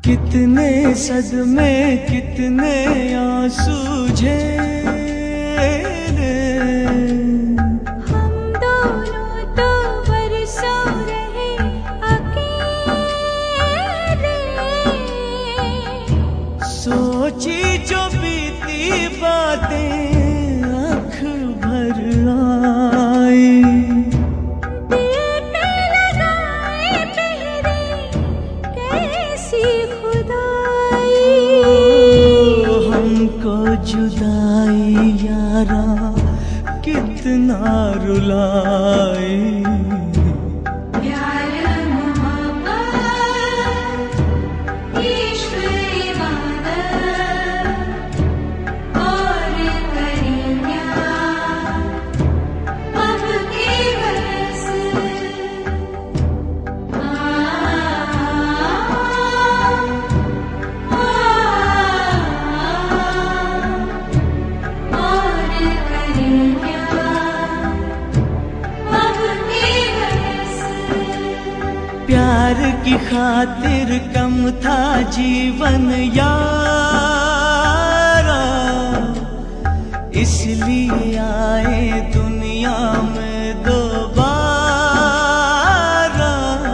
कितने सदमे कितने आंसू झेले, हम दोनों तो बरसों रहे अकेले। सोची जो बीती बातें आँख भर आई, दिल पे लगाए पहरे कैसी खुदाई। हमको जुदाई यारा कितना रुलाई। प्यार मोहब्बत इश्क इबादत और करें क्या अब के बरस। और करें क्या अब के बरस। प्यार की खातिर कम था जीवन यारा, इसलिए आए दुनिया में दोबारा।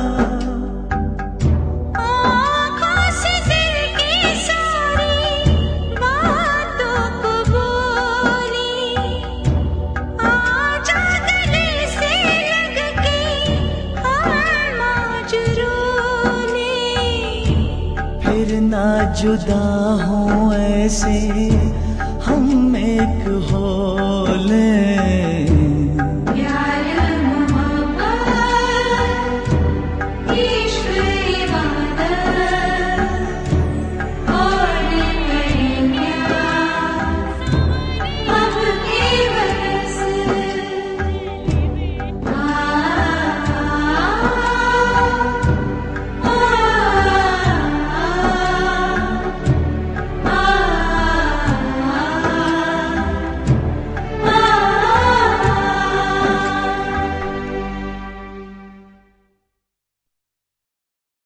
आँखों से दिल की सारी बातों को बोली, आजा गले से लग के हम आज रोने। फिर ना जुदा हों ऐसे हम एक हो ले।